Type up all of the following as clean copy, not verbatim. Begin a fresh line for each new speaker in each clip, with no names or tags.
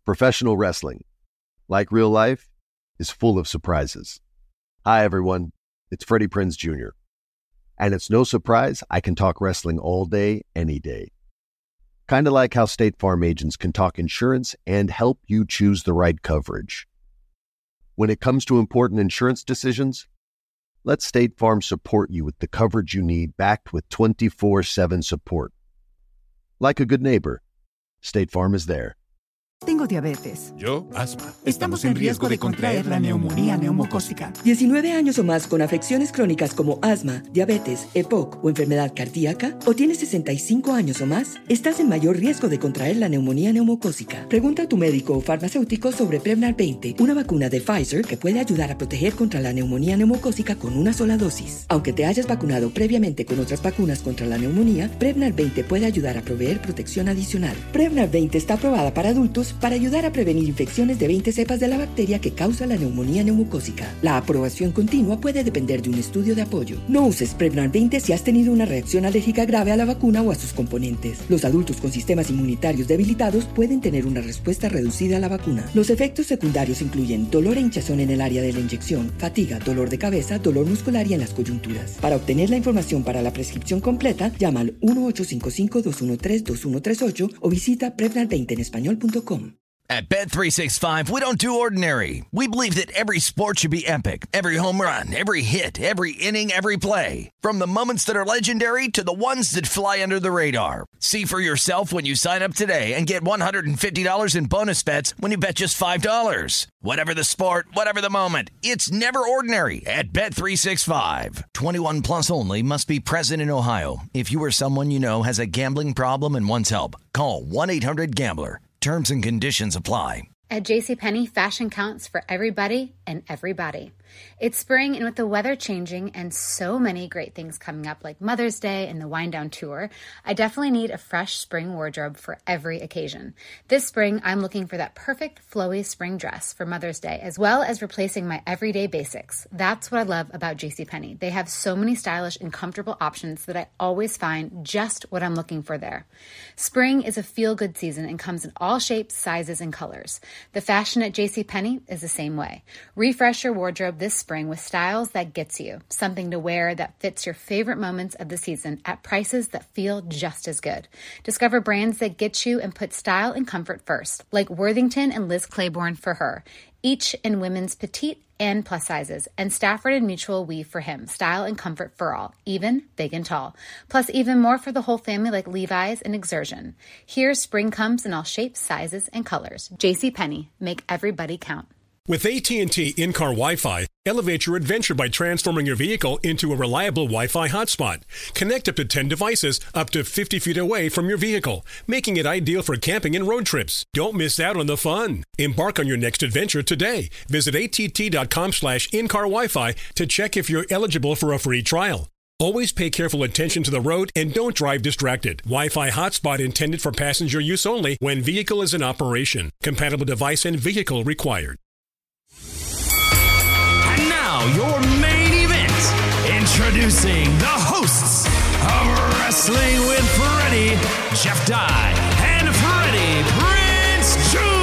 Professional wrestling, like real life, is full of surprises. Hi, everyone. It's Freddie Prinze Jr. And it's no surprise I can talk wrestling all day, any day. Kind of like how State Farm agents can talk insurance and help you choose the right coverage. When it comes to important insurance decisions, let State Farm support you with the coverage you need, backed with 24/7 support. Like a good neighbor, State Farm is there.
Tengo diabetes.
Yo, asma.
Estamos en riesgo de contraer la neumonía neumocócica.
19 años o más con afecciones crónicas como asma, diabetes, EPOC o enfermedad cardíaca, o tienes 65 años o más, estás en mayor riesgo de contraer la neumonía neumocócica. Pregunta a tu médico o farmacéutico sobre Prevnar 20, una vacuna de Pfizer que puede ayudar a proteger contra la neumonía neumocócica con una sola dosis. Aunque te hayas vacunado previamente con otras vacunas contra la neumonía, Prevnar 20 puede ayudar a proveer protección adicional. Prevnar 20 está aprobada para adultos para ayudar a prevenir infecciones de 20 cepas de la bacteria que causa la neumonía neumocócica. La aprobación continua puede depender de un estudio de apoyo. No uses Prevnar 20 si has tenido una reacción alérgica grave a la vacuna o a sus componentes. Los adultos con sistemas inmunitarios debilitados pueden tener una respuesta reducida a la vacuna. Los efectos secundarios incluyen dolor e hinchazón en el área de la inyección, fatiga, dolor de cabeza, dolor muscular y en las coyunturas. Para obtener la información para la prescripción completa, llama al 1-855-213-2138 o visita Prevnar20enespañol.com.
At Bet365, we don't do ordinary. We believe that every sport should be epic. Every home run, every hit, every inning, every play. From the moments that are legendary to the ones that fly under the radar. See for yourself when you sign up today and get $150 in bonus bets when you bet just $5. Whatever the sport, whatever the moment, it's never ordinary at Bet365. 21 plus only. Must be present in Ohio. If you or someone you know has a gambling problem and wants help, call 1-800-GAMBLER. Terms and conditions apply.
At JCPenney, fashion counts for everybody and everybody. It's spring, and with the weather changing and so many great things coming up like Mother's Day and the Wind Down Tour, I definitely need a fresh spring wardrobe for every occasion. This spring, I'm looking for that perfect flowy spring dress for Mother's Day, as well as replacing my everyday basics. That's what I love about JCPenney. They have so many stylish and comfortable options that I always find just what I'm looking for there. Spring is a feel-good season and comes in all shapes, sizes, and colors. The fashion at JCPenney is the same way. Refresh your wardrobe this spring with styles that gets you, something to wear that fits your favorite moments of the season at prices that feel just as good. Discover brands that get you and put style and comfort first, like Worthington and Liz Claiborne for her, each in women's petite and plus sizes, and Stafford and Mutual weave for him, style and comfort for all, even big and tall. Plus even more for the whole family like Levi's and Exertion. Here, spring comes in all shapes, sizes, and colors. JCPenney, make everybody count.
With AT&T in-car Wi-Fi, elevate your adventure by transforming your vehicle into a reliable Wi-Fi hotspot. Connect up to 10 devices up to 50 feet away from your vehicle, making it ideal for camping and road trips. Don't miss out on the fun. Embark on your next adventure today. Visit att.com/in-car Wi-Fi to check if you're eligible for a free trial. Always pay careful attention to the road and don't drive distracted. Wi-Fi hotspot intended for passenger use only when vehicle is in operation. Compatible device and vehicle required.
Now, your main event. Introducing the hosts of Wrestling with Freddie, Jeff Dye, and Freddie Prinze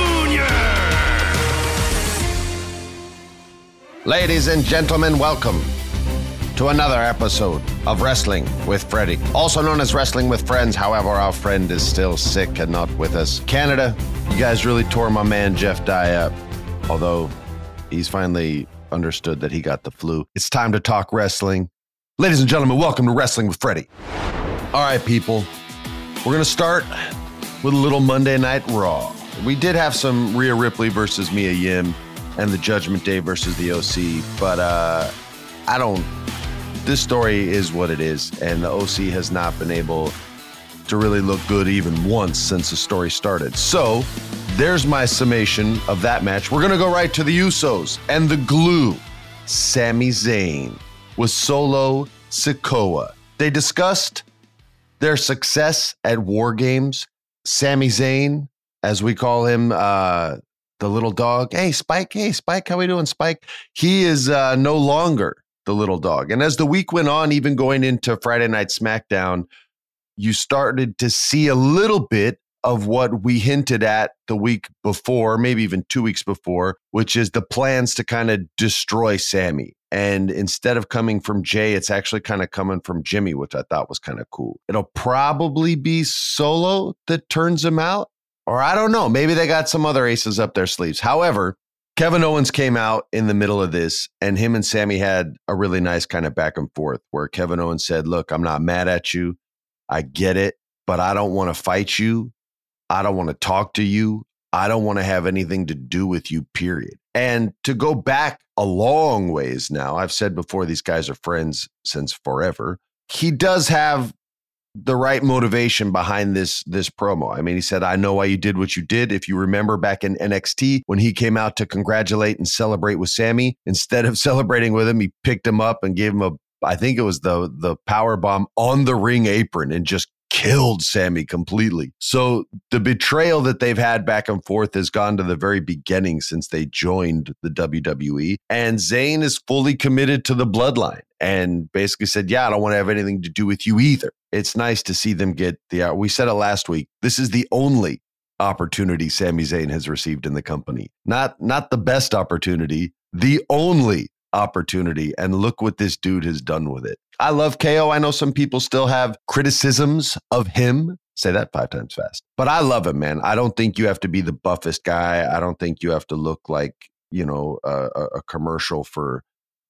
Jr.
Ladies and gentlemen, welcome to another episode of Wrestling with Freddie, also known as Wrestling with Friends. However, our friend is still sick and not with us. Canada, you guys really tore my man Jeff Dye up, although he's finally understood that he got the flu. It's time to talk wrestling. Ladies and gentlemen, welcome to Wrestling with Freddie. All right, people, we're going to start with a little Monday Night Raw. We did have some Rhea Ripley versus Mia Yim and the Judgment Day versus the OC, but this story is what it is, and the OC has not been able to really look good even once since the story started. So there's my summation of that match. We're going to go right to the Usos and the glue, Sami Zayn with Solo Sikoa. They discussed their success at War Games. Sami Zayn, as we call him, the little dog. Hey, Spike, how we doing, Spike? He is no longer the little dog. And as the week went on, even going into Friday Night SmackDown, you started to see a little bit of what we hinted at the week before, maybe even 2 weeks before, which is the plans to kind of destroy Sammy. And instead of coming from Jay, it's actually kind of coming from Jimmy, which I thought was kind of cool. It'll probably be Solo that turns him out, or I don't know. Maybe they got some other aces up their sleeves. However, Kevin Owens came out in the middle of this, and him and Sammy had a really nice kind of back and forth where Kevin Owens said, look, I'm not mad at you. I get it, but I don't want to fight you. I don't want to talk to you. I don't want to have anything to do with you, period. And to go back a long ways now, I've said before, these guys are friends since forever. He does have the right motivation behind this promo. I mean, he said, I know why you did what you did. If you remember back in NXT, when he came out to congratulate and celebrate with Sammy, instead of celebrating with him, he picked him up and gave him I think it was the power bomb on the ring apron and just killed Sammy completely. So the betrayal that they've had back and forth has gone to the very beginning since they joined the WWE. And Zayn is fully committed to the bloodline and basically said, yeah, I don't want to have anything to do with you either. It's nice to see them get we said it last week. This is the only opportunity Sami Zayn has received in the company. Not the best opportunity, the only opportunity. And look what this dude has done with it. I love KO. I know some people still have criticisms of him. Say that 5 times fast. But I love him, man. I don't think you have to be the buffest guy. I don't think you have to look like, a commercial for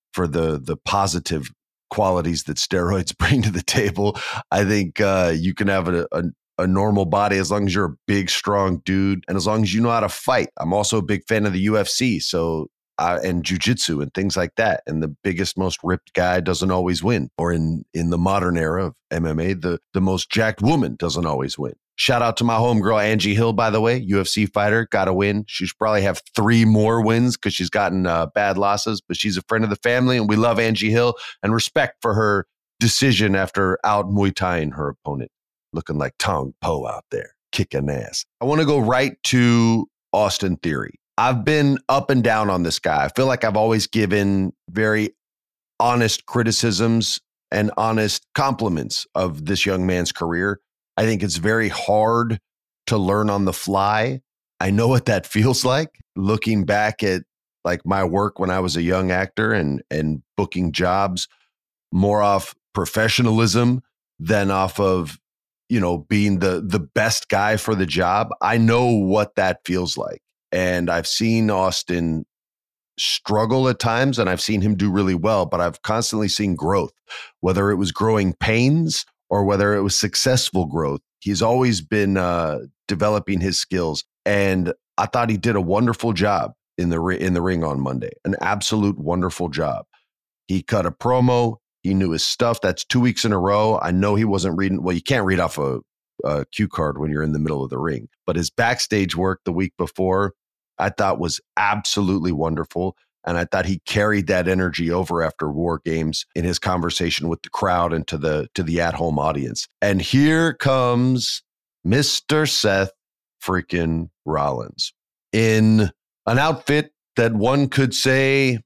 the positive qualities that steroids bring to the table. I think you can have a normal body as long as you're a big, strong dude and as long as you know how to fight. I'm also a big fan of the UFC. So and jiu-jitsu and things like that. And the biggest, most ripped guy doesn't always win. Or in the modern era of MMA, the most jacked woman doesn't always win. Shout out to my homegirl, Angie Hill, by the way, UFC fighter, got a win. She should probably have 3 more wins because she's gotten bad losses, but she's a friend of the family and we love Angie Hill and respect for her decision after out Muay Thai-ing her opponent, looking like Tong Po out there, kicking ass. I want to go right to Austin Theory. I've been up and down on this guy. I feel like I've always given very honest criticisms and honest compliments of this young man's career. I think it's very hard to learn on the fly. I know what that feels like, looking back at like my work when I was a young actor and booking jobs more off professionalism than off of, being the best guy for the job. I know what that feels like. And I've seen Austin struggle at times and I've seen him do really well, but I've constantly seen growth, whether it was growing pains or whether it was successful growth. He's always been developing his skills. And I thought he did a wonderful job in the ring on Monday, an absolute wonderful job. He cut a promo. He knew his stuff. That's 2 weeks in a row. I know he wasn't reading. Well, you can't read off a cue card when you're in the middle of the ring, but his backstage work the week before I thought was absolutely wonderful. And I thought he carried that energy over after War Games in his conversation with the crowd and to the at-home audience. And here comes Mr. Seth freaking Rollins in an outfit that one could say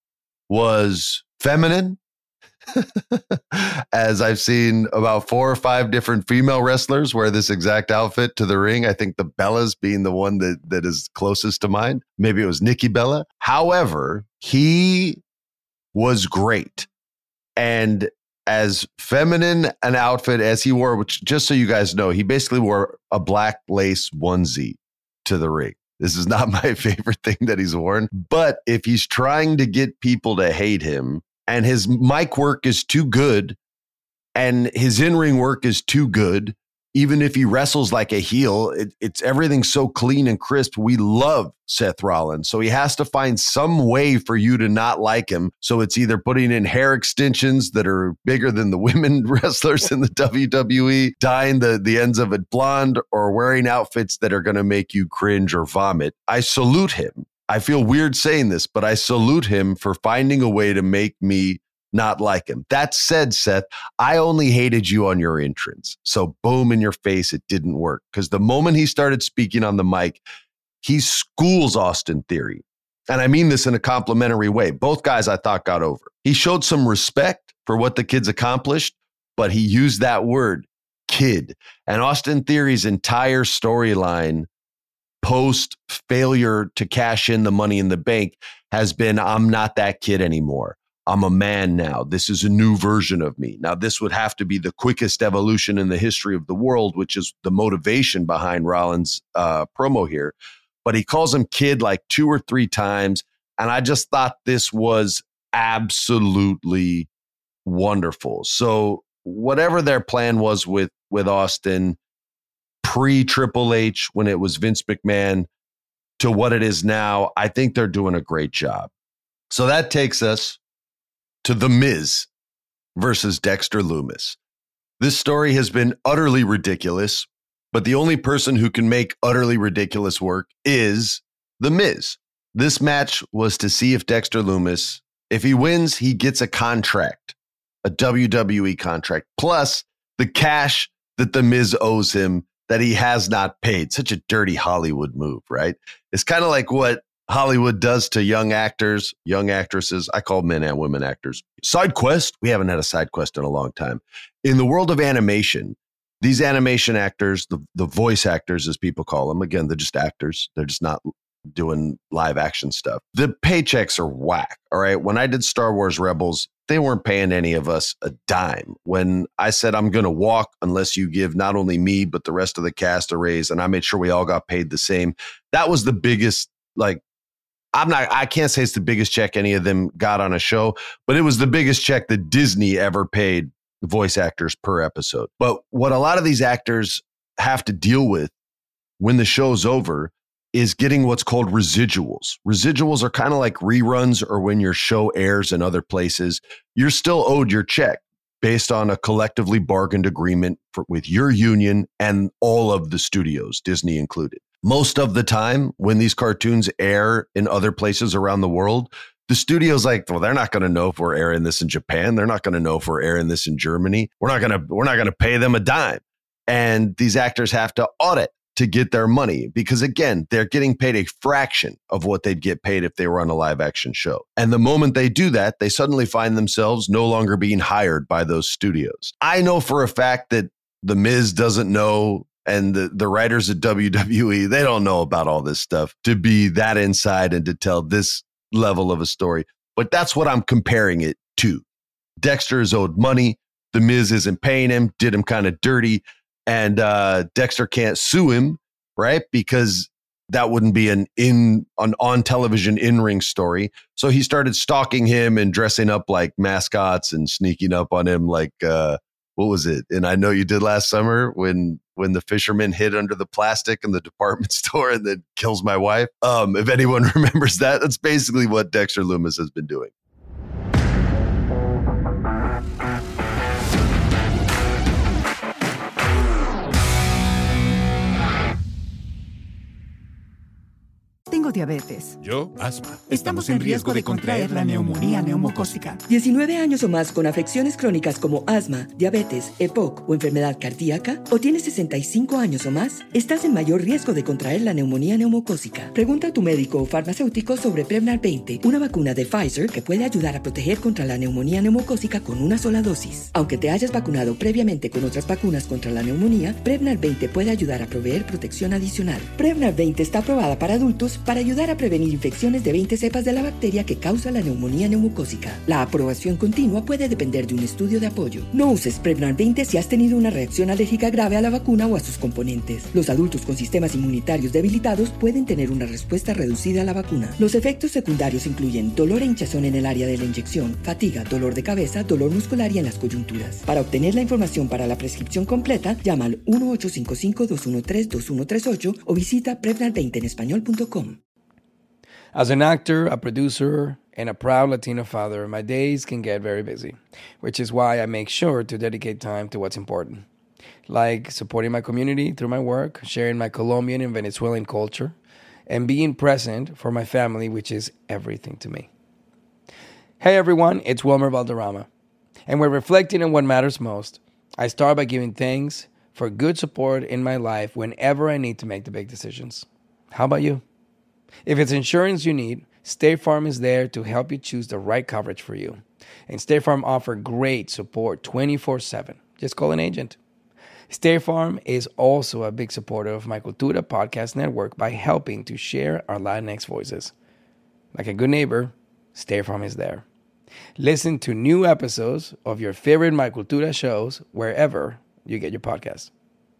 was feminine, as I've seen about 4 or 5 different female wrestlers wear this exact outfit to the ring. I think the Bellas being the one that is closest to mine. Maybe it was Nikki Bella. However, he was great. And as feminine an outfit as he wore, which just so you guys know, he basically wore a black lace onesie to the ring. This is not my favorite thing that he's worn. But if he's trying to get people to hate him, and his mic work is too good, and his in-ring work is too good, even if he wrestles like a heel, it's everything so clean and crisp. We love Seth Rollins. So he has to find some way for you to not like him. So it's either putting in hair extensions that are bigger than the women wrestlers in the WWE, dyeing the ends of it blonde, or wearing outfits that are going to make you cringe or vomit. I salute him. I feel weird saying this, but I salute him for finding a way to make me not like him. That said, Seth, I only hated you on your entrance. So boom in your face, it didn't work. Because the moment he started speaking on the mic, he schools Austin Theory. And I mean this in a complimentary way. Both guys I thought got over. He showed some respect for what the kids accomplished, but he used that word kid. And Austin Theory's entire storyline post failure to cash in the Money in the Bank has been, I'm not that kid anymore. I'm a man now. This is a new version of me. Now, this would have to be the quickest evolution in the history of the world, which is the motivation behind Rollins' promo here. But he calls him kid like 2 or 3 times. And I just thought this was absolutely wonderful. So whatever their plan was with Austin pre-Triple H, when it was Vince McMahon, to what it is now, I think they're doing a great job. So that takes us to The Miz versus Dexter Lumis. This story has been utterly ridiculous, but the only person who can make utterly ridiculous work is The Miz. This match was to see if Dexter Lumis, if he wins, he gets a contract, a WWE contract, plus the cash that The Miz owes him that he has not paid. Such a dirty Hollywood move, right? It's kind of like what Hollywood does to young actors, young actresses. I call men and women actors. Side quest. We haven't had a side quest in a long time. In the world of animation, these animation actors, the voice actors, as people call them, again, they're just actors. They're just not doing live action stuff. The paychecks are whack. All right. When I did Star Wars Rebels, they weren't paying any of us a dime. When I said, I'm going to walk unless you give not only me, but the rest of the cast a raise, and I made sure we all got paid the same. That was the biggest, like, I can't say it's the biggest check any of them got on a show, but it was the biggest check that Disney ever paid voice actors per episode. But what a lot of these actors have to deal with when the show's over is getting what's called residuals. Residuals are kind of like reruns, or when your show airs in other places, you're still owed your check based on a collectively bargained agreement with your union and all of the studios, Disney included. Most of the time when these cartoons air in other places around the world, the studio's like, well, they're not going to know if we're airing this in Japan. They're not going to know if we're airing this in Germany. We're not going to pay them a dime. And these actors have to audit to get their money because, again, they're getting paid a fraction of what they'd get paid if they were on a live action show. And the moment they do that, they suddenly find themselves no longer being hired by those studios. I know for a fact that The Miz doesn't know, and the writers at WWE, they don't know about all this stuff to be that inside and to tell this level of a story. But that's what I'm comparing it to. Dexter is owed money. The Miz isn't paying him, did him kind of dirty. And Dexter can't sue him, right? Because that wouldn't be an on television in-ring story. So he started stalking him and dressing up like mascots and sneaking up on him like, what was it? And I Know You Did Last Summer when the fisherman hid under the plastic in the department store and then kills my wife. If anyone remembers that, that's basically what Dexter Lumis has been doing.
Tengo diabetes.
Yo, asma.
Estamos en riesgo de contraer la neumonía neumocócica.
19 años o más con afecciones crónicas como asma, diabetes, EPOC o enfermedad cardíaca, o tienes 65 años o más, estás en mayor riesgo de contraer la neumonía neumocócica. Pregunta a tu médico o farmacéutico sobre Prevnar 20, una vacuna de Pfizer que puede ayudar a proteger contra la neumonía neumocócica con una sola dosis. Aunque te hayas vacunado previamente con otras vacunas contra la neumonía, Prevnar 20 puede ayudar a proveer protección adicional. Prevnar 20 está aprobada para adultos para ayudar a prevenir infecciones de 20 cepas de la bacteria que causa la neumonía neumocócica. La aprobación continua puede depender de un estudio de apoyo. No uses Prevnar 20 si has tenido una reacción alérgica grave a la vacuna o a sus componentes. Los adultos con sistemas inmunitarios debilitados pueden tener una respuesta reducida a la vacuna. Los efectos secundarios incluyen dolor e hinchazón en el área de la inyección, fatiga, dolor de cabeza, dolor muscular y en las coyunturas. Para obtener la información para la prescripción completa, llama al 1-855-213-2138 o visita Prevnar20enespañol.com.
As an actor, a producer, and a proud Latino father, my days can get very busy, which is why I make sure to dedicate time to what's important, like supporting my community through my work, sharing my Colombian and Venezuelan culture, and being present for my family, which is everything to me. Hey everyone, it's Wilmer Valderrama, and we're reflecting on what matters most. I start by giving thanks for good support in my life whenever I need to make the big decisions. How about you? If it's insurance you need, State Farm is there to help you choose the right coverage for you. And State Farm offers great support 24/7. Just call an agent. State Farm is also a big supporter of My Cultura podcast network by helping to share our Latinx voices. Like a good neighbor, State Farm is there. Listen to new episodes of your favorite My Cultura shows wherever you get your podcasts.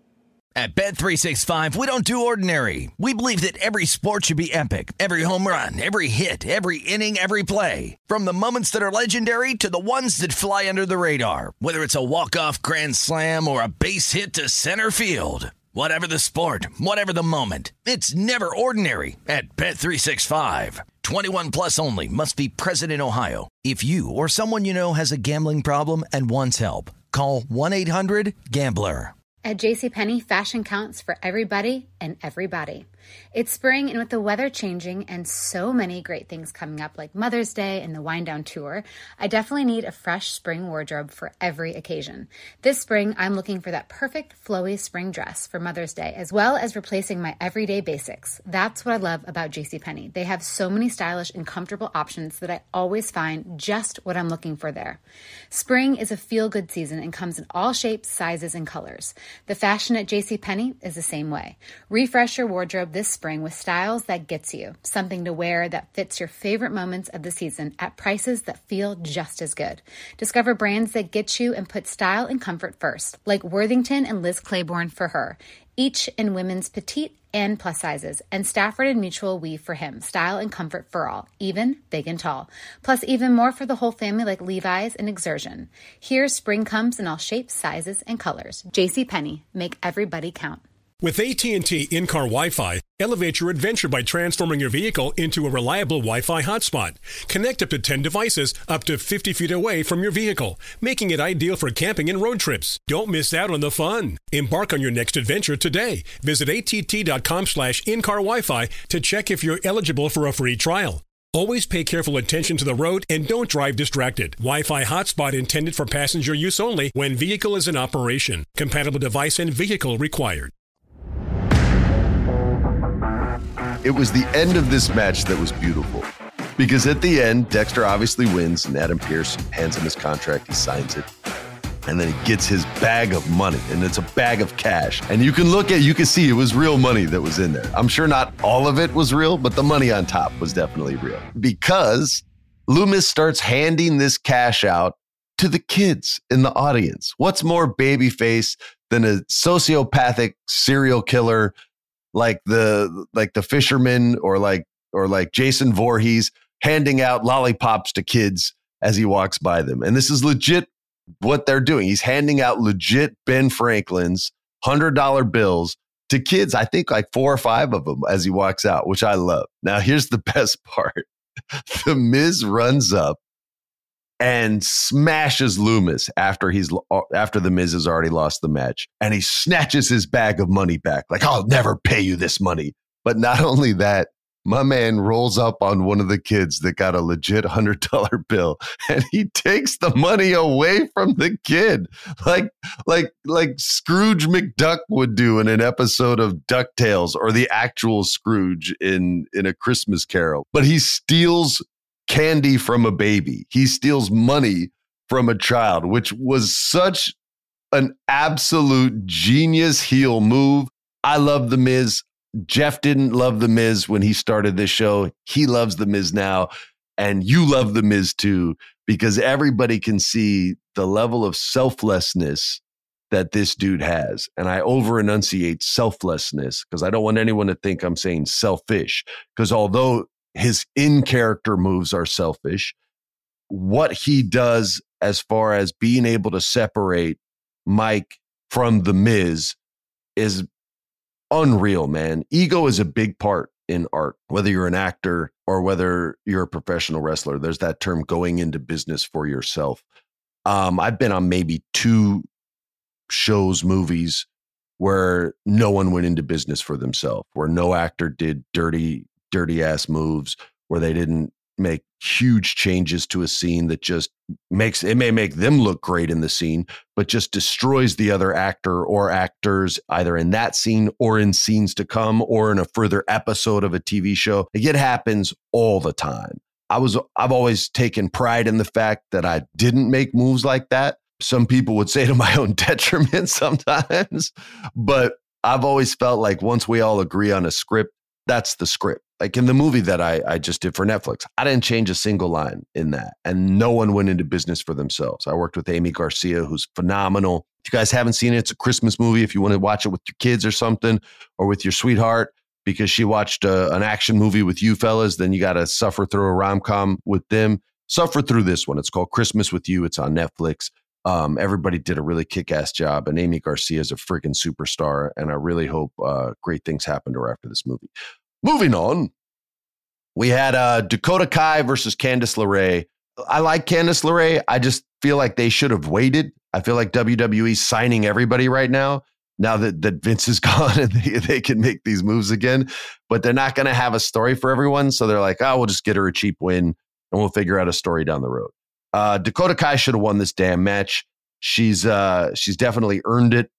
At Bet365, we don't do ordinary. We believe that every sport should be epic. Every home run, every hit, every inning, every play. From the moments that are legendary to the ones that fly under the radar. Whether it's a walk-off grand slam or a base hit to center field. Whatever the sport, whatever the moment. It's never ordinary at Bet365. 21 plus only. Must be present in Ohio. If you or someone you know has a gambling problem and wants help, call 1-800-GAMBLER.
At JCPenney, fashion counts for everybody and everybody. It's spring, and with the weather changing and so many great things coming up like Mother's Day and the Wind Down Tour, I definitely need a fresh spring wardrobe for every occasion. This spring, I'm looking for that perfect flowy spring dress for Mother's Day, as well as replacing my everyday basics. That's what I love about JCPenney. They have so many stylish and comfortable options that I always find just what I'm looking for there. Spring is a feel-good season and comes in all shapes, sizes, and colors. The fashion at JCPenney is the same way. Refresh your wardrobe this spring with styles that gets you, something to wear that fits your favorite moments of the season at prices that feel just as good. Discover brands that get you and put style and comfort first, like Worthington and Liz Claiborne for her, each in women's petite and plus sizes, and Stafford and Mutual weave for him, style and comfort for all, even big and tall. Plus even more for the whole family like Levi's and Exertion. Here, spring comes in all shapes, sizes, and colors. JCPenney, make everybody count.
With AT&T in-car Wi-Fi, elevate your adventure by transforming your vehicle into a reliable Wi-Fi hotspot. Connect up to 10 devices up to 50 feet away from your vehicle, making it ideal for camping and road trips. Don't miss out on the fun. Embark on your next adventure today. Visit att.com/in-car Wi-Fi to check if you're eligible for a free trial. Always pay careful attention to the road and don't drive distracted. Wi-Fi hotspot intended for passenger use only when vehicle is in operation. Compatible device and vehicle required.
It was the end of this match that was beautiful. Because at the end, Dexter obviously wins, and Adam Pearce hands him his contract, he signs it. And then he gets his bag of money, and it's a bag of cash. And you can see it was real money that was in there. I'm sure not all of it was real, but the money on top was definitely real. Because Loomis starts handing this cash out to the kids in the audience. What's more babyface than a sociopathic serial killer like the fisherman or like Jason Voorhees handing out lollipops to kids as he walks by them? And this is legit what they're doing. He's handing out legit Ben Franklin's $100 bills to kids, I think like 4 or 5 of them as he walks out, which I love. Now, here's the best part. The Miz runs up and smashes Loomis after the Miz has already lost the match. And he snatches his bag of money back. Like, I'll never pay you this money. But not only that, my man rolls up on one of the kids that got a legit $100 bill, and he takes the money away from the kid, like Scrooge McDuck would do in an episode of DuckTales, or the actual Scrooge in A Christmas Carol. But he steals candy from a baby. He steals money from a child, which was such an absolute genius heel move. I love The Miz. Jeff didn't love The Miz when he started this show. He loves The Miz now. And you love The Miz too, because everybody can see the level of selflessness that this dude has. And I over-enunciate selflessness because I don't want anyone to think I'm saying selfish. Because although his in-character moves are selfish, what he does as far as being able to separate Mike from The Miz is unreal, man. Ego is a big part in art, whether you're an actor or whether you're a professional wrestler. There's that term, going into business for yourself. I've been on maybe 2 shows, movies, where no one went into business for themselves, where no actor did dirty ass moves, where they didn't make huge changes to a scene that just may make them look great in the scene, but just destroys the other actor or actors either in that scene or in scenes to come or in a further episode of a TV show. It happens all the time. I've always taken pride in the fact that I didn't make moves like that, some people would say to my own detriment sometimes. But I've always felt like once we all agree on a script, that's the script. Like in the movie that I just did for Netflix, I didn't change a single line in that. And no one went into business for themselves. I worked with Amy Garcia, who's phenomenal. If you guys haven't seen it, it's a Christmas movie. If you want to watch it with your kids or something, or with your sweetheart, because she watched an action movie with you fellas, then you got to suffer through a rom-com with them. Suffer through this one. It's called Christmas with You. It's on Netflix. Everybody did a really kick-ass job, and Amy Garcia is a freaking superstar, and I really hope great things happen to her after this movie. Moving on, we had Dakota Kai versus Candice LeRae. I like Candice LeRae. I just feel like they should have waited. I feel like WWE's signing everybody right now that Vince is gone and they can make these moves again. But they're not going to have a story for everyone. So they're like, oh, we'll just get her a cheap win and we'll figure out a story down the road. Dakota Kai should have won this damn match. She's definitely earned it.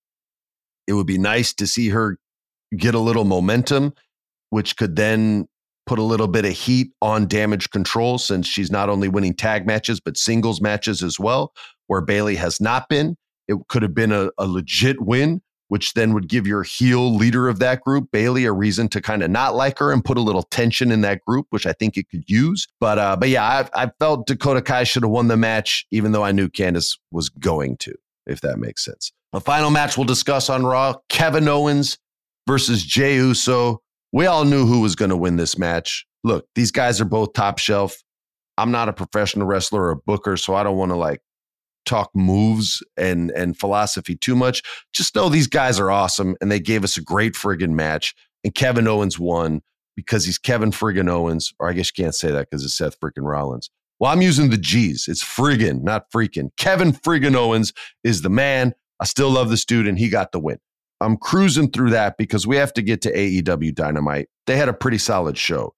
It would be nice to see her get a little momentum, which could then put a little bit of heat on Damage Control, since she's not only winning tag matches, but singles matches as well, where Bayley has not been. It could have been a legit win, which then would give your heel leader of that group, Bayley, a reason to kind of not like her and put a little tension in that group, which I think it could use. But yeah, I felt Dakota Kai should have won the match, even though I knew Candice was going to, if that makes sense. The final match we'll discuss on Raw, Kevin Owens versus Jey Uso. We all knew who was going to win this match. Look, these guys are both top shelf. I'm not a professional wrestler or a booker, so I don't want to talk moves and philosophy too much. Just know these guys are awesome, and they gave us a great friggin' match. And Kevin Owens won because he's Kevin friggin' Owens, or I guess you can't say that because it's Seth friggin' Rollins. Well, I'm using the G's. It's friggin', not freaking. Kevin friggin' Owens is the man. I still love this dude, and he got the win. I'm cruising through that because we have to get to AEW Dynamite. They had a pretty solid show.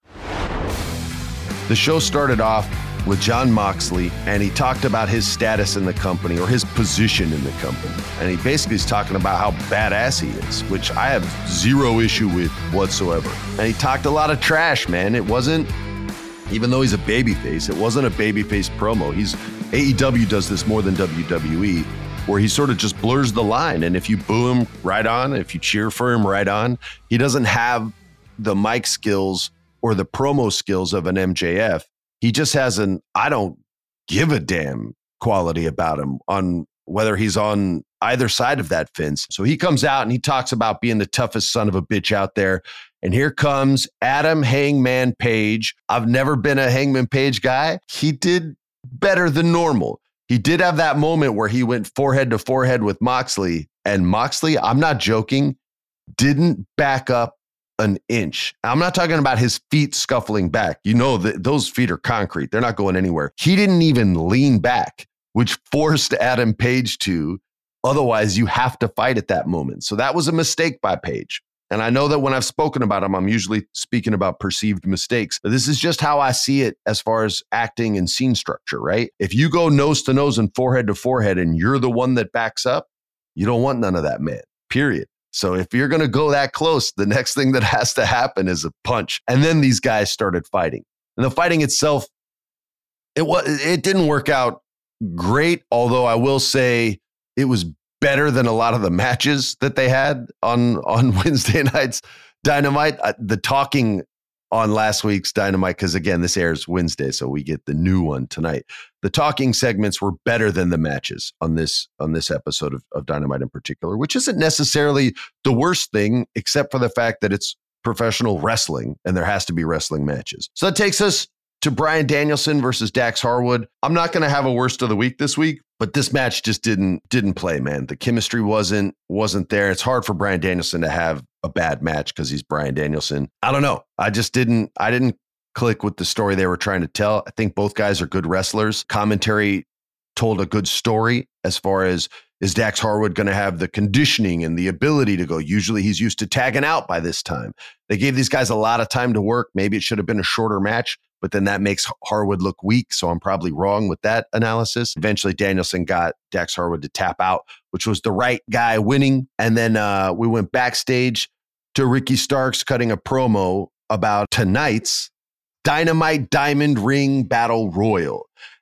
The show started off with Jon Moxley, and he talked about his status in the company, or his position in the company. And he basically is talking about how badass he is, which I have zero issue with whatsoever. And he talked a lot of trash, man. It wasn't, even though he's a babyface, it wasn't a babyface promo. AEW does this more than WWE, where he sort of just blurs the line. And if you boo him, right on. If you cheer for him, right on. He doesn't have the mic skills or the promo skills of an MJF. He just has an I don't give a damn quality about him, on whether he's on either side of that fence. So he comes out and he talks about being the toughest son of a bitch out there. And here comes Adam Hangman Page. I've never been a Hangman Page guy. He did better than normal. He did have that moment where he went forehead to forehead with Moxley, and Moxley, I'm not joking, didn't back up an inch. I'm not talking about his feet scuffling back. You know that those feet are concrete. They're not going anywhere. He didn't even lean back, which forced Adam Page to. Otherwise, you have to fight at that moment. So that was a mistake by Page. And I know that when I've spoken about him, I'm usually speaking about perceived mistakes. But this is just how I see it as far as acting and scene structure, right? If you go nose to nose and forehead to forehead and you're the one that backs up, you don't want none of that, man, period. So if you're going to go that close, the next thing that has to happen is a punch. And then these guys started fighting. And the fighting itself, it didn't work out great, although I will say it was better than a lot of the matches that they had on Wednesday night's Dynamite. The talking on last week's Dynamite, because again, this airs Wednesday, so we get the new one tonight. The talking segments were better than the matches on this episode of Dynamite in particular, which isn't necessarily the worst thing, except for the fact that it's professional wrestling and there has to be wrestling matches. So that takes us to Bryan Danielson versus Dax Harwood. I'm not going to have a worst of the week this week, but this match just didn't play, man. The chemistry wasn't there. It's hard for Bryan Danielson to have a bad match because he's Bryan Danielson. I don't know. I didn't click with the story they were trying to tell. I think both guys are good wrestlers. Commentary told a good story as far as, is Dax Harwood going to have the conditioning and the ability to go? Usually he's used to tagging out by this time. They gave these guys a lot of time to work. Maybe it should have been a shorter match, but then that makes Harwood look weak. So I'm probably wrong with that analysis. Eventually Danielson got Dax Harwood to tap out, which was the right guy winning. And then we went backstage to Ricky Starks cutting a promo about tonight's Dynamite Diamond Ring Battle Royal.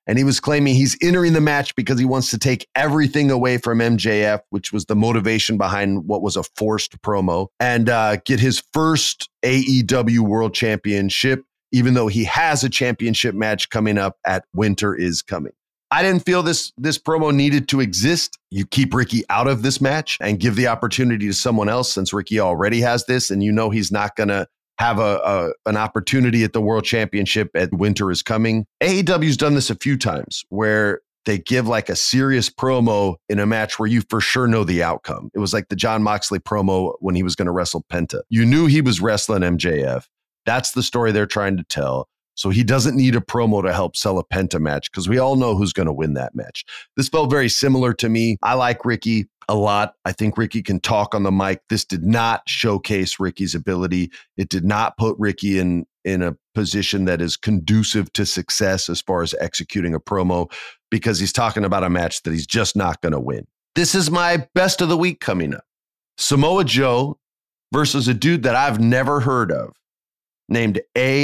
And he was claiming he's entering the match because he wants to take everything away from MJF, which was the motivation behind what was a forced promo, and get his first AEW World Championship, even though he has a championship match coming up at Winter is Coming. I didn't feel this promo needed to exist. You keep Ricky out of this match and give the opportunity to someone else, since Ricky already has this, and you know he's not going to have an opportunity at the World Championship at Winter is Coming. AEW's done this a few times where they give like a serious promo in a match where you for sure know the outcome. It was like the Jon Moxley promo when he was going to wrestle Penta. You knew he was wrestling MJF. That's the story they're trying to tell. So he doesn't need a promo to help sell a Penta match because we all know who's going to win that match. This felt very similar to me. I like Ricky a lot. I think Ricky can talk on the mic. This did not showcase Ricky's ability. It did not put Ricky in a position that is conducive to success as far as executing a promo, because he's talking about a match that he's just not going to win. This is my best of the week coming up. Samoa Joe versus a dude that I've never heard of, named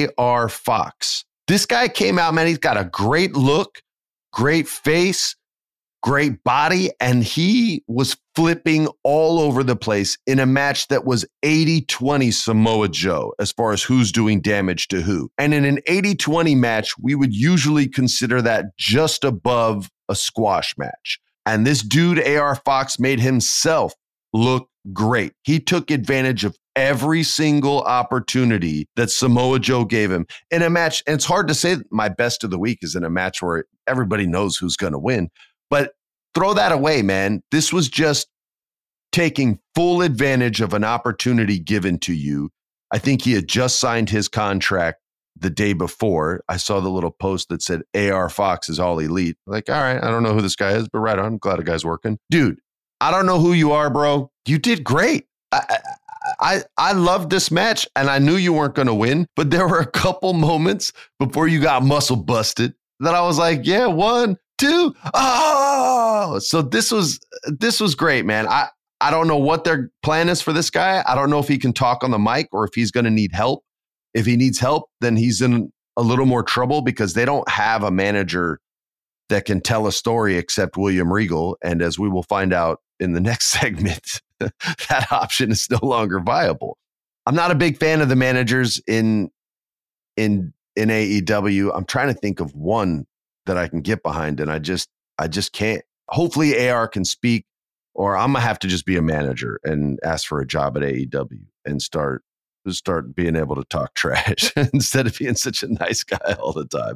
AR Fox. This guy came out, man, he's got a great look, great face, great body, and he was flipping all over the place in a match that was 80-20 Samoa Joe as far as who's doing damage to who. And in an 80-20 match, we would usually consider that just above a squash match. And this dude, AR Fox, made himself look great. He took advantage of every single opportunity that Samoa Joe gave him in a match. And it's hard to say that my best of the week is in a match where everybody knows who's going to win, but throw that away, man. This was just taking full advantage of an opportunity given to you. I think he had just signed his contract the day before. I saw the little post that said AR Fox is all elite. Like, all right, I don't know who this guy is, but right on. I'm glad a guy's working. Dude, I don't know who you are, bro. You did great. I loved this match, and I knew you weren't going to win, but there were a couple moments before you got muscle busted that I was like, yeah, 1, 2, oh! So this was great, man. I don't know what their plan is for this guy. I don't know if he can talk on the mic or if he's going to need help. If he needs help, then he's in a little more trouble because they don't have a manager that can tell a story except William Regal. And as we will find out in the next segment, that option is no longer viable. I'm not a big fan of the managers in AEW. I'm trying to think of one that I can get behind, and I just can't. Hopefully AR can speak, or I'm gonna have to just be a manager and ask for a job at AEW and start being able to talk trash instead of being such a nice guy all the time.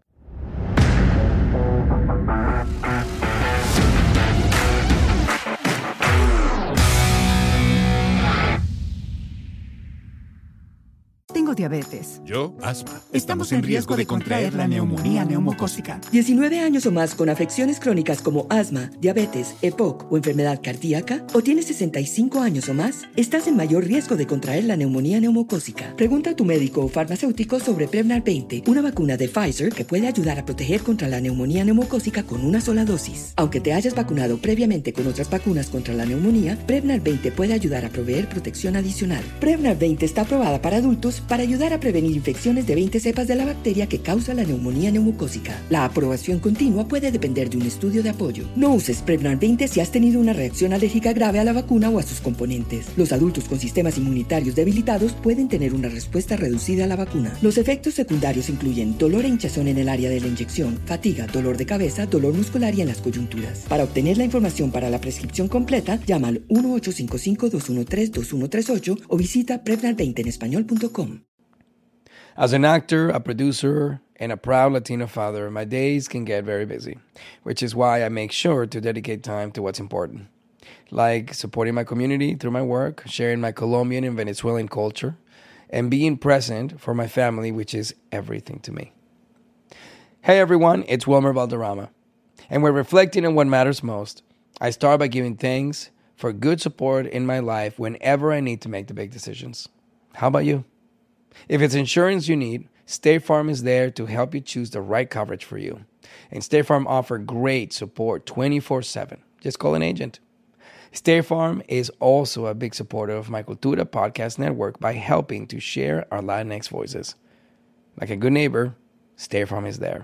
Tengo diabetes.
Yo, asma.
Estamos en riesgo de contraer la neumonía neumocócica.
19 años o más con afecciones crónicas como asma, diabetes, EPOC o enfermedad cardíaca, o tienes 65 años o más, estás en mayor riesgo de contraer la neumonía neumocócica. Pregunta a tu médico o farmacéutico sobre Prevnar 20, una vacuna de Pfizer que puede ayudar a proteger contra la neumonía neumocócica con una sola dosis. Aunque te hayas vacunado previamente con otras vacunas contra la neumonía, Prevnar 20 puede ayudar a proveer protección adicional. Prevnar 20 está aprobada para adultos para ayudar a prevenir infecciones de 20 cepas de la bacteria que causa la neumonía neumocócica. La aprobación continua puede depender de un estudio de apoyo. No uses Prevnar 20 si has tenido una reacción alérgica grave a la vacuna o a sus componentes. Los adultos con sistemas inmunitarios debilitados pueden tener una respuesta reducida a la vacuna. Los efectos secundarios incluyen dolor e hinchazón en el área de la inyección, fatiga, dolor de cabeza, dolor muscular y en las coyunturas. Para obtener la información para la prescripción completa, llama al 1-855-213-2138 o visita Prevnar20enespañol.com.
As an actor, a producer, and a proud Latino father, my days can get very busy, which is why I make sure to dedicate time to what's important, like supporting my community through my work, sharing my Colombian and Venezuelan culture, and being present for my family, which is everything to me. Hey everyone, it's Wilmer Valderrama, and we're reflecting on what matters most. I start by giving thanks for good support in my life whenever I need to make the big decisions. How about you? If it's insurance you need, State Farm is there to help you choose the right coverage for you. And State Farm offers great support 24/7. Just call an agent. State Farm is also a big supporter of my Cultura podcast network by helping to share our Latinx voices. Like a good neighbor, State Farm is there.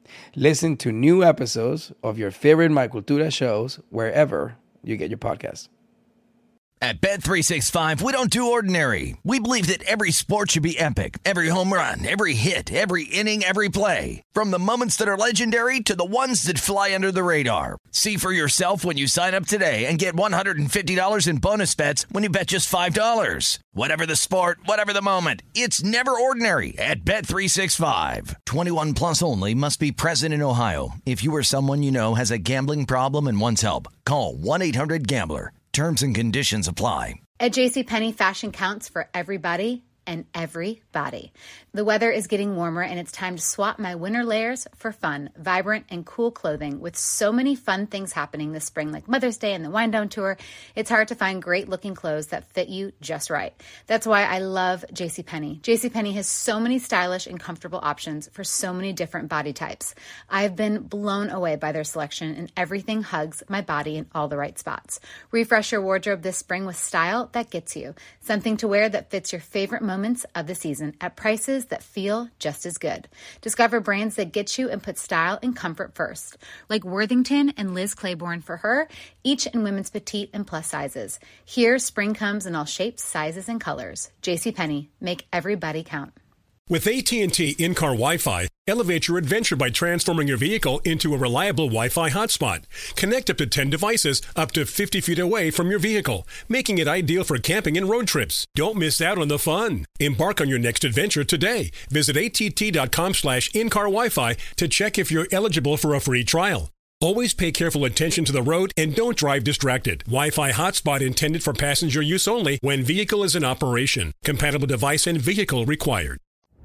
Listen to new episodes of your favorite My Cultura shows wherever you get your podcasts.
At Bet365, we don't do ordinary. We believe that every sport should be epic. Every home run, every hit, every inning, every play. From the moments that are legendary to the ones that fly under the radar. See for yourself when you sign up today and get $150 in bonus bets when you bet just $5. Whatever the sport, whatever the moment, it's never ordinary at Bet365. 21 plus only. Must be present in Ohio. If you or someone you know has a gambling problem and wants help, call 1-800-GAMBLER. Terms and conditions apply.
At JCPenney, fashion counts for everybody and everybody. The weather is getting warmer and it's time to swap my winter layers for fun, vibrant, and cool clothing. With so many fun things happening this spring, like Mother's Day and the Wind Down Tour, it's hard to find great looking clothes that fit you just right. That's why I love JCPenney. JCPenney has so many stylish and comfortable options for so many different body types. I've been blown away by their selection, and everything hugs my body in all the right spots. Refresh your wardrobe this spring with style that gets you. Something to wear that fits your favorite moments of the season at prices that feel just as good. Discover brands that get you and put style and comfort first, like Worthington and Liz Claiborne for her, each in women's petite and plus sizes. Here, spring comes in all shapes, sizes, and colors. JCPenney, make everybody count.
With AT&T in-car Wi-Fi, elevate your adventure by transforming your vehicle into a reliable Wi-Fi hotspot. Connect up to 10 devices up to 50 feet away from your vehicle, making it ideal for camping and road trips. Don't miss out on the fun. Embark on your next adventure today. Visit att.com/in-car Wi-Fi to check if you're eligible for a free trial. Always pay careful attention to the road and don't drive distracted. Wi-Fi hotspot intended for passenger use only when vehicle is in operation. Compatible device and vehicle required.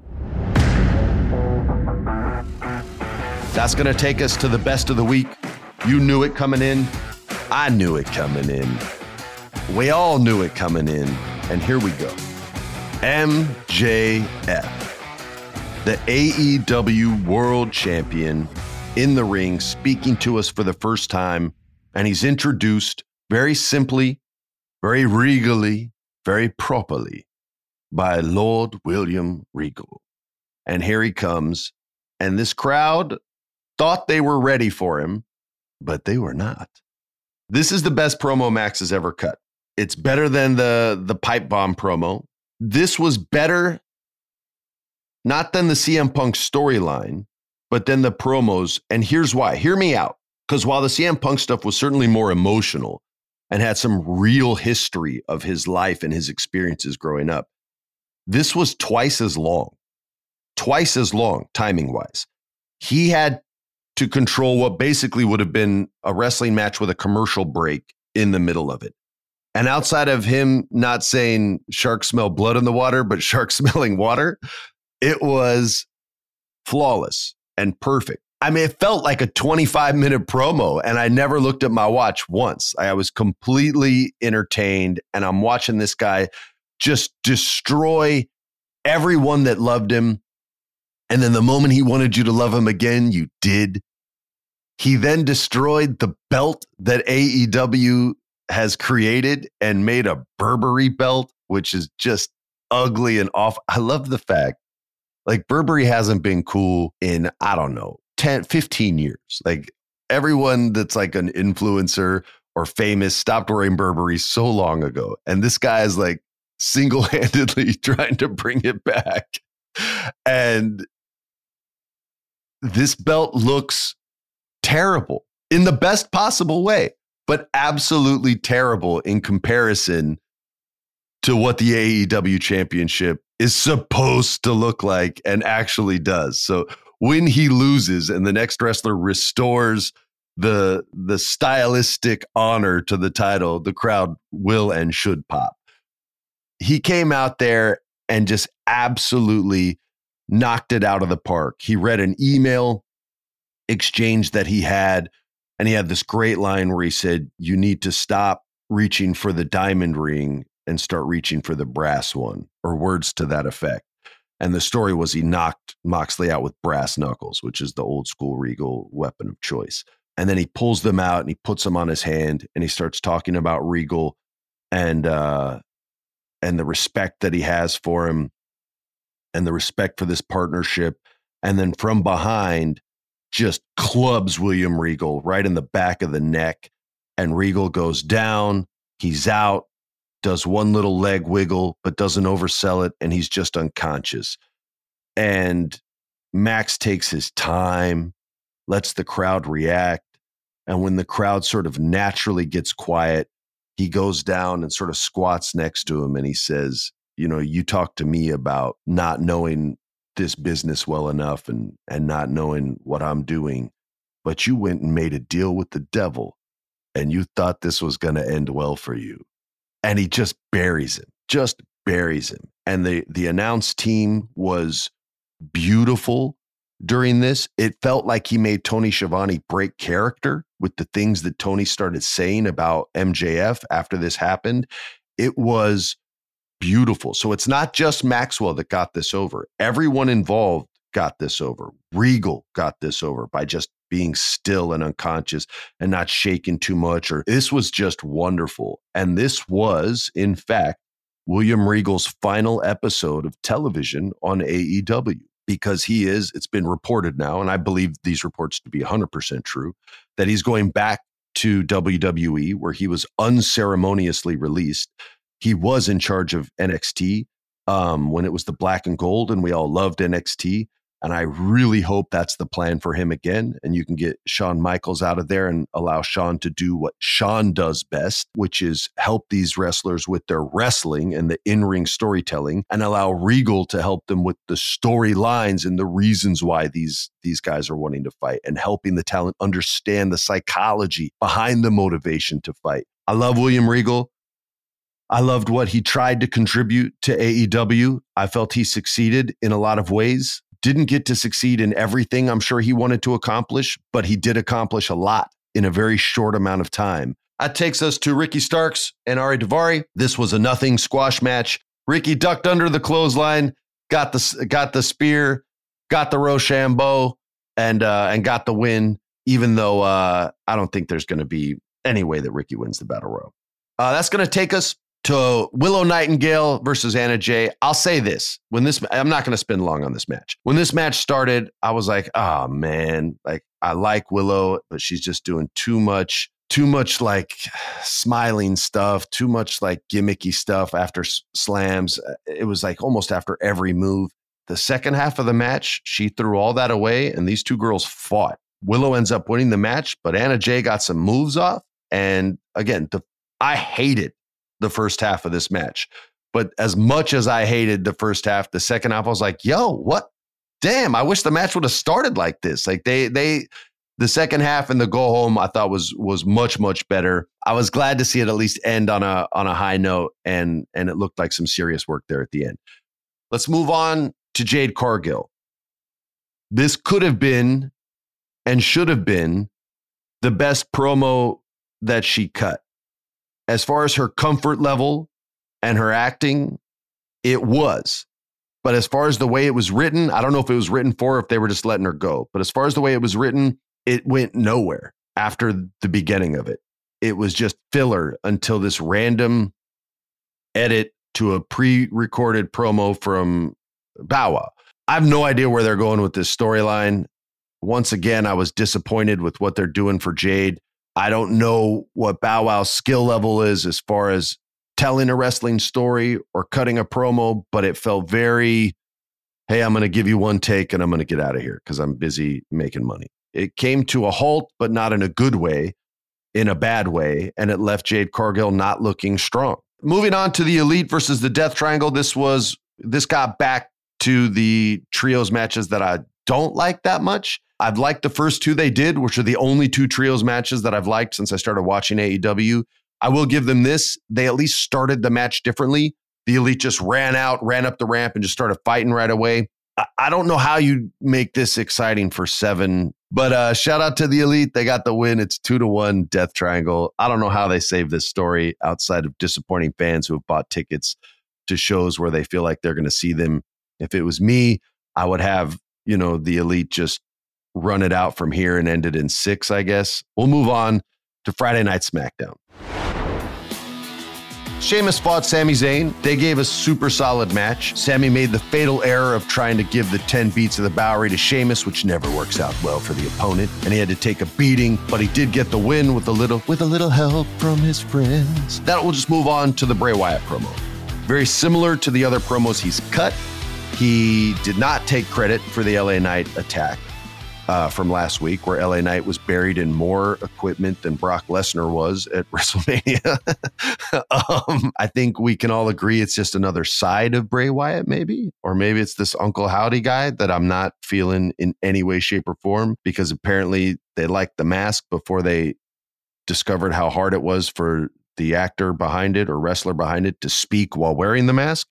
That's going to take us to the best of the week. You knew it coming in. I knew it coming in. We all knew it coming in. And here we go. MJF, the AEW World Champion, in the ring, speaking to us for the first time. And he's introduced very simply, very regally, very properly by Lord William Regal. And here he comes. And this crowd thought they were ready for him, but they were not. This is the best promo Max has ever cut. It's better than the pipe bomb promo. This was better, not than the CM Punk storyline, but then the promos. And here's why. Hear me out. Because while the CM Punk stuff was certainly more emotional and had some real history of his life and his experiences growing up, this was twice as long timing-wise. He had to control what basically would have been a wrestling match with a commercial break in the middle of it. And outside of him not saying sharks smell blood in the water, but sharks smelling water, it was flawless and perfect. I mean, it felt like a 25-minute promo, and I never looked at my watch once. I was completely entertained, and I'm watching this guy just destroy everyone that loved him. And then the moment he wanted you to love him again, you did. He then destroyed the belt that AEW has created and made a Burberry belt, which is just ugly and off. I love the fact, like, Burberry hasn't been cool in, I don't know, 10, 15 years. Like, everyone that's like an influencer or famous stopped wearing Burberry so long ago. And this guy is like single-handedly trying to bring it back. And this belt looks terrible in the best possible way, but absolutely terrible in comparison to what the AEW championship is supposed to look like and actually does. So when he loses and the next wrestler restores the stylistic honor to the title, the crowd will and should pop. He came out there and just absolutely knocked it out of the park. He read an email exchange that he had, and he had this great line where he said, "You need to stop reaching for the diamond ring and start reaching for the brass one," or words to that effect. And the story was he knocked Moxley out with brass knuckles, which is the old school Regal weapon of choice. And then he pulls them out and he puts them on his hand and he starts talking about Regal and the respect that he has for him and the respect for this partnership. And then from behind, just clubs William Regal right in the back of the neck. And Regal goes down. He's out, does one little leg wiggle, but doesn't oversell it. And he's just unconscious. And Max takes his time, lets the crowd react. And when the crowd sort of naturally gets quiet, he goes down and sort of squats next to him. And he says, you know, you talked to me about not knowing this business well enough and not knowing what I'm doing, but you went and made a deal with the devil and you thought this was going to end well for you. And he just buries him. And the announce team was beautiful during this. It felt like he made Tony Schiavone break character with the things that Tony started saying about MJF after this happened. It was beautiful. So it's not just Maxwell that got this over. Everyone involved got this over. Regal got this over by just being still and unconscious and not shaking too much. Or this was just wonderful. And this was, in fact, William Regal's final episode of television on AEW, because it's been reported now, and I believe these reports to be 100% true, that he's going back to WWE, where he was unceremoniously released. He was in charge of NXT when it was the black and gold, and we all loved NXT. And I really hope that's the plan for him again. And you can get Shawn Michaels out of there and allow Shawn to do what Shawn does best, which is help these wrestlers with their wrestling and the in-ring storytelling, and allow Regal to help them with the storylines and the reasons why these guys are wanting to fight, and helping the talent understand the psychology behind the motivation to fight. I love William Regal. I loved what he tried to contribute to AEW. I felt he succeeded in a lot of ways. Didn't get to succeed in everything I'm sure he wanted to accomplish, but he did accomplish a lot in a very short amount of time. That takes us to Ricky Starks and Ari Daivari. This was a nothing squash match. Ricky ducked under the clothesline, got the spear, got the Rochambeau, and got the win, even though I don't think there's going to be any way that Ricky wins the Battle Royal. That's going to take us to Willow Nightingale versus Anna Jay. I'll say this. I'm not going to spend long on this match. When this match started, I was like, oh man, like I like Willow, but she's just doing too much like smiling stuff, too much like gimmicky stuff after slams. It was like almost after every move. The second half of the match, she threw all that away and these two girls fought. Willow ends up winning the match, but Anna Jay got some moves off. And again, I hated the first half of this match, but as much as I hated the first half, the second half, I was like, yo, what? Damn, I wish the match would have started like this. Like the second half and the go home, I thought was much, much better. I was glad to see it at least end on a high note, and it looked like some serious work there at the end. Let's move on to Jade Cargill. This could have been and should have been the best promo that she cut. As far as her comfort level and her acting, it was. But as far as the way it was written, I don't know if it was written for her, if they were just letting her go. But as far as the way it was written, it went nowhere after the beginning of it. It was just filler until this random edit to a pre-recorded promo from Bow Wow. I have no idea where they're going with this storyline. Once again, I was disappointed with what they're doing for Jade. I don't know what Bow Wow's skill level is as far as telling a wrestling story or cutting a promo, but it felt very, hey, I'm going to give you one take and I'm going to get out of here because I'm busy making money. It came to a halt, but not in a good way, in a bad way, and it left Jade Cargill not looking strong. Moving on to the Elite versus the Death Triangle, this got back to the trios matches that I don't like that much. I've liked the first two they did, which are the only two trios matches that I've liked since I started watching AEW. I will give them this. They at least started the match differently. The Elite just ran up the ramp and just started fighting right away. I don't know how you make this exciting for 7, but shout out to the Elite. They got the win. It's 2-1 Death Triangle. I don't know how they saved this story outside of disappointing fans who have bought tickets to shows where they feel like they're going to see them. If it was me, I would have, the Elite just run it out from here and end it in 6, I guess. We'll move on to Friday Night SmackDown. Sheamus fought Sami Zayn. They gave a super solid match. Sami made the fatal error of trying to give the 10 beats of the Bowery to Sheamus, which never works out well for the opponent, and he had to take a beating, but he did get the win with a little help from his friends. That will just move on to the Bray Wyatt promo. Very similar to the other promos he's cut. He did not take credit for the LA Knight attack from last week, where LA Knight was buried in more equipment than Brock Lesnar was at WrestleMania. I think we can all agree it's just another side of Bray Wyatt, maybe, or maybe it's this Uncle Howdy guy that I'm not feeling in any way, shape, or form, because apparently they liked the mask before they discovered how hard it was for the actor behind it or wrestler behind it to speak while wearing the mask.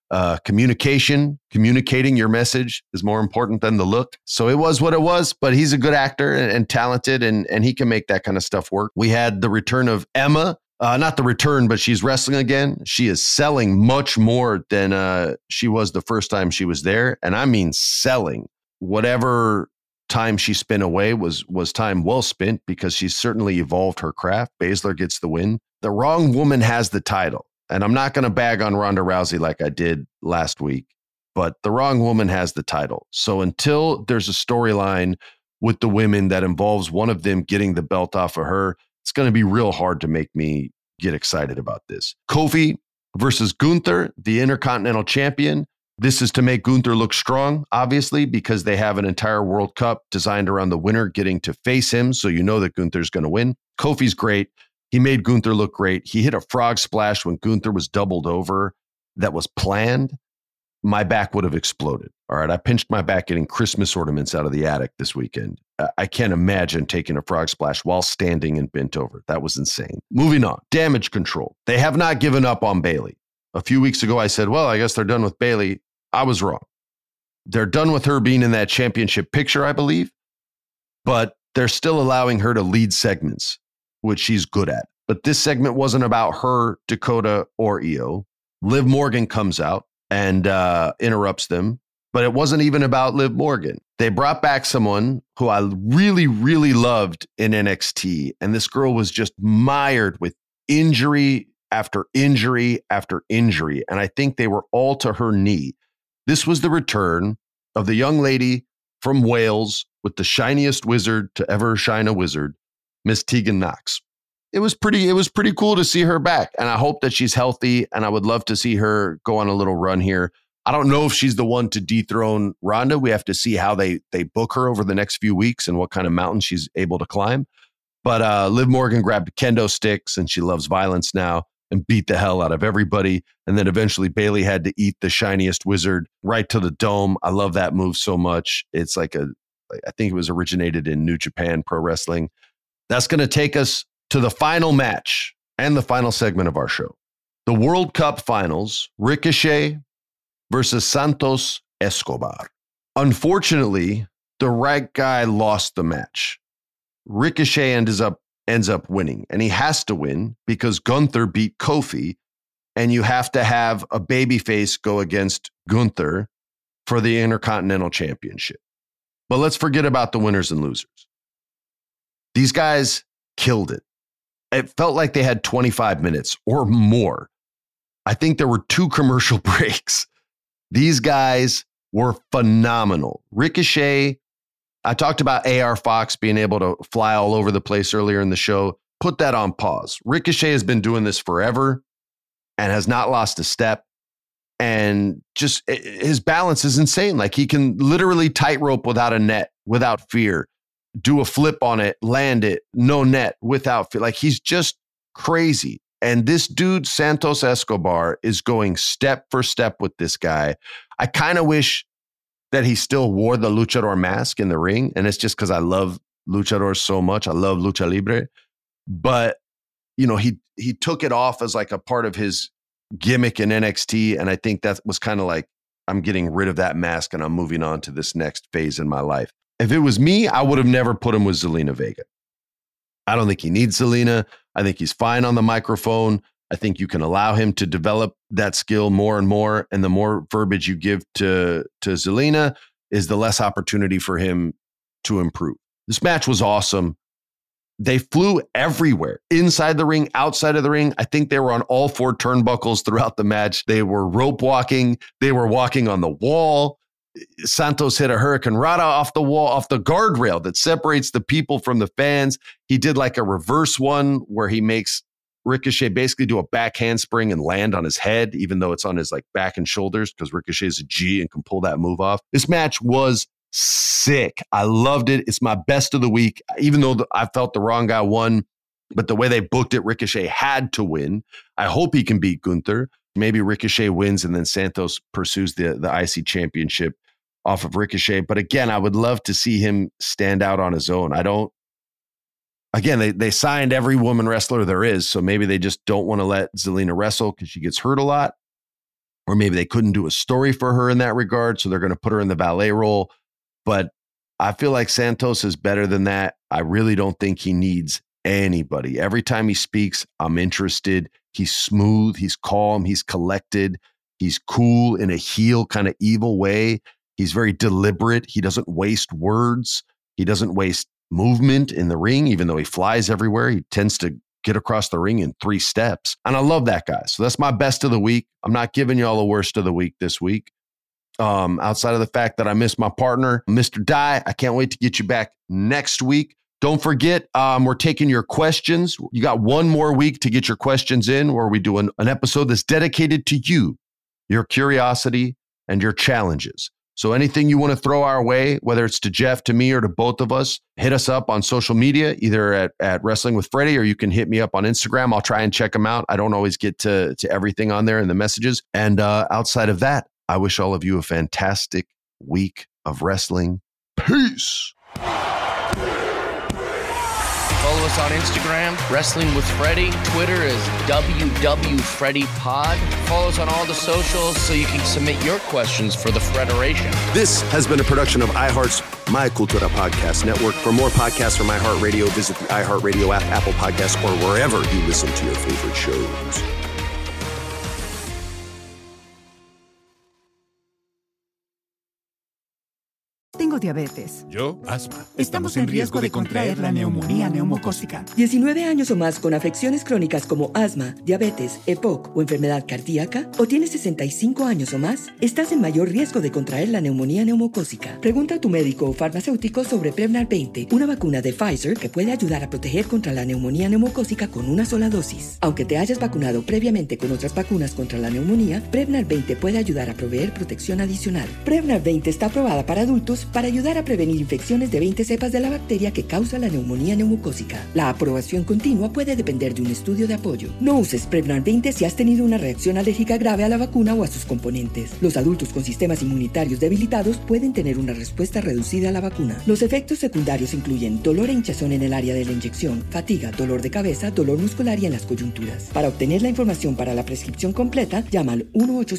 Communicating your message is more important than the look. So it was what it was, but he's a good actor and talented, and he can make that kind of stuff work. We had the return of Emma. Not the return, but she's wrestling again. She is selling much more than she was the first time she was there. And I mean selling. Whatever time she spent away was time well spent, because she's certainly evolved her craft. Baszler gets the win. The wrong woman has the title. And I'm not going to bag on Ronda Rousey like I did last week, but the wrong woman has the title. So until there's a storyline with the women that involves one of them getting the belt off of her, it's going to be real hard to make me get excited about this. Kofi versus Gunther, the Intercontinental Champion. This is to make Gunther look strong, obviously, because they have an entire World Cup designed around the winner getting to face him. So you know that Gunther's going to win. Kofi's great. He made Gunther look great. He hit a frog splash when Gunther was doubled over that was planned. My back would have exploded. All right. I pinched my back getting Christmas ornaments out of the attic this weekend. I can't imagine taking a frog splash while standing and bent over. That was insane. Moving on. Damage control. They have not given up on Bayley. A few weeks ago, I said, well, I guess they're done with Bayley. I was wrong. They're done with her being in that championship picture, I believe, but they're still allowing her to lead segments, which she's good at. But this segment wasn't about her, Dakota, or Io. Liv Morgan comes out and interrupts them, but it wasn't even about Liv Morgan. They brought back someone who I really, really loved in NXT, and this girl was just mired with injury after injury after injury, and I think they were all to her knee. This was the return of the young lady from Wales with the shiniest wizard to ever shine a wizard, Miss Tegan Knox. It was pretty cool to see her back, and I hope that she's healthy, and I would love to see her go on a little run here. I don't know if she's the one to dethrone Ronda. We have to see how they book her over the next few weeks and what kind of mountain she's able to climb. But Liv Morgan grabbed kendo sticks, and she loves violence now, and beat the hell out of everybody. And then eventually Bayley had to eat the shiniest wizard right to the dome. I love that move so much. It's I think it was originated in New Japan Pro Wrestling. That's going to take us to the final match and the final segment of our show. The World Cup Finals, Ricochet versus Santos Escobar. Unfortunately, the right guy lost the match. Ricochet ends up winning, and he has to win because Gunther beat Kofi, and you have to have a babyface go against Gunther for the Intercontinental Championship. But let's forget about the winners and losers. These guys killed it. It felt like they had 25 minutes or more. I think there were 2 commercial breaks. These guys were phenomenal. Ricochet, I talked about AR Fox being able to fly all over the place earlier in the show. Put that on pause. Ricochet has been doing this forever and has not lost a step. And just his balance is insane. Like, he can literally tightrope without a net, without fear, do a flip on it, land it, no net, without fear. Like, he's just crazy. And this dude, Santos Escobar, is going step for step with this guy. I kind of wish that he still wore the luchador mask in the ring. And it's just because I love luchadors so much. I love lucha libre. But, you know, he took it off as like a part of his gimmick in NXT. And I think that was kind of like, I'm getting rid of that mask and I'm moving on to this next phase in my life. If it was me, I would have never put him with Zelina Vega. I don't think he needs Zelina. I think he's fine on the microphone. I think you can allow him to develop that skill more and more. And the more verbiage you give to Zelina is the less opportunity for him to improve. This match was awesome. They flew everywhere, inside the ring, outside of the ring. I think they were on all 4 turnbuckles throughout the match. They were rope walking. They were walking on the wall. Santos hit a Hurricane Rana off the wall, off the guardrail that separates the people from the fans. He did like a reverse one where he makes Ricochet basically do a back handspring and land on his head, even though it's on his like back and shoulders, because Ricochet is a G and can pull that move off. This match was sick. I loved it. It's my best of the week, even though I felt the wrong guy won. But the way they booked it, Ricochet had to win. I hope he can beat Gunther. Maybe Ricochet wins and then Santos pursues the IC championship off of Ricochet. But again, I would love to see him stand out on his own. They signed every woman wrestler there is, so maybe they just don't want to let Zelina wrestle because she gets hurt a lot. Or maybe they couldn't do a story for her in that regard, so they're going to put her in the valet role. But I feel like Santos is better than that. I really don't think he needs anybody. Every time he speaks, I'm interested. He's smooth. He's calm. He's collected. He's cool in a heel kind of evil way. He's very deliberate. He doesn't waste words. He doesn't waste movement in the ring, even though he flies everywhere. He tends to get across the ring in 3 steps. And I love that guy. So that's my best of the week. I'm not giving y'all the worst of the week this week. Outside of the fact that I miss my partner, Mr. Dye. I can't wait to get you back next week. Don't forget, we're taking your questions. You got 1 more week to get your questions in, where we do an episode that's dedicated to you, your curiosity, and your challenges. So anything you want to throw our way, whether it's to Jeff, to me, or to both of us, hit us up on social media, either at Wrestling with Freddie, or you can hit me up on Instagram. I'll try and check them out. I don't always get to everything on there in the messages. And outside of that, I wish all of you a fantastic week of wrestling. Peace.
Follow us on Instagram, Wrestling with Freddie. Twitter is WWFreddiePod. Follow us on all the socials so you can submit your questions for the Federation.
This has been a production of iHeart's My Cultura Podcast Network. For more podcasts from iHeartRadio, visit the iHeartRadio app, Apple Podcasts, or wherever you listen to your favorite shows.
Tengo diabetes.
Yo, asma.
Estamos en riesgo de contraer la neumonía neumocócica.
19 años o más con afecciones crónicas como asma, diabetes, EPOC o enfermedad cardíaca, o tienes 65 años o más, estás en mayor riesgo de contraer la neumonía neumocócica. Pregunta a tu médico o farmacéutico sobre Prevnar 20, una vacuna de Pfizer que puede ayudar a proteger contra la neumonía neumocócica con una sola dosis. Aunque te hayas vacunado previamente con otras vacunas contra la neumonía, Prevnar 20 puede ayudar a proveer protección adicional. Prevnar 20 está aprobada para adultos para ayudar a prevenir infecciones de 20 cepas de la bacteria que causa la neumonía neumocócica. La aprobación continua puede depender de un estudio de apoyo. No uses Prevnar 20 si has tenido una reacción alérgica grave a la vacuna o a sus componentes. Los adultos con sistemas inmunitarios debilitados pueden tener una respuesta reducida a la vacuna. Los efectos secundarios incluyen dolor e hinchazón en el área de la inyección, fatiga, dolor de cabeza, dolor muscular y en las coyunturas. Para obtener la información para la prescripción completa, llama al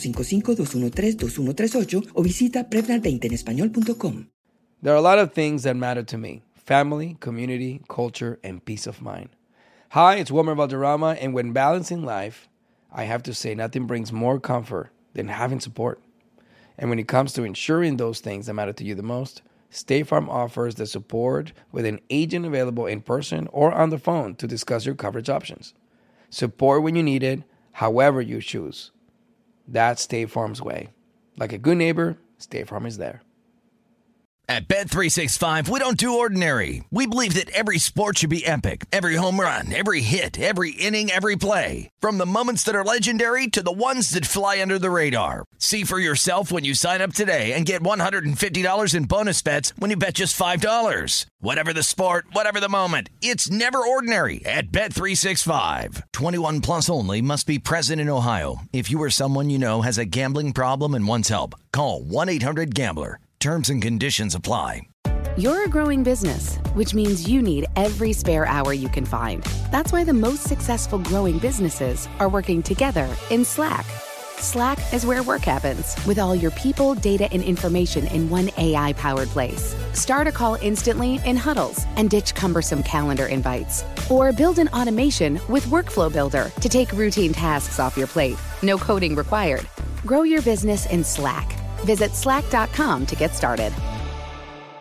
1-855-213-2138 o visita Prevnar20enespañol.com.
There are a lot of things that matter to me: family, community, culture, and peace of mind. Hi, it's Wilmer Valderrama, and when balancing life, I have to say nothing brings more comfort than having support. And when it comes to ensuring those things that matter to you the most, State Farm offers the support with an agent available in person or on the phone to discuss your coverage options. Support when you need it, however you choose. That's State Farm's way. Like a good neighbor, State Farm is there.
At Bet365, we don't do ordinary. We believe that every sport should be epic. Every home run, every hit, every inning, every play. From the moments that are legendary to the ones that fly under the radar. See for yourself when you sign up today and get $150 in bonus bets when you bet just $5. Whatever the sport, whatever the moment, it's never ordinary at Bet365. 21 plus only. Must be present in Ohio. If you or someone you know has a gambling problem and wants help, call 1-800-GAMBLER. Terms and conditions apply.
You're a growing business, which means you need every spare hour you can find. That's why the most successful growing businesses are working together in Slack. Slack is where work happens, with all your people, data, and information in one AI-powered place. Start a call instantly in huddles and ditch cumbersome calendar invites. Or build an automation with Workflow Builder to take routine tasks off your plate. No coding required. Grow your business in Slack. Visit slack.com to get started.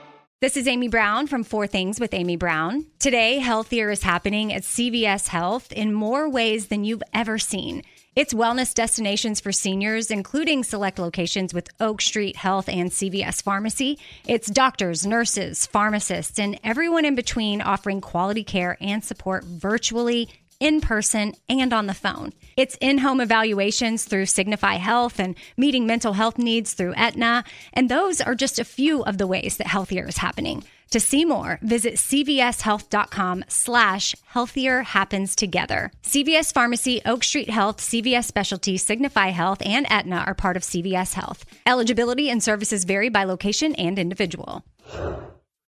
This is Amy Brown from 4 Things with Amy Brown. Today, healthier is happening at CVS Health in more ways than you've ever seen. It's wellness destinations for seniors, including select locations with Oak Street Health and CVS Pharmacy. It's doctors, nurses, pharmacists, and everyone in between offering quality care and support virtually, in person, and on the phone. It's in-home evaluations through Signify Health and meeting mental health needs through Aetna. And those are just a few of the ways that healthier is happening. To see more, visit cvshealth.com/healthier happens together. CVS Pharmacy, Oak Street Health, CVS Specialty, Signify Health, and Aetna are part of CVS Health. Eligibility and services vary by location and individual.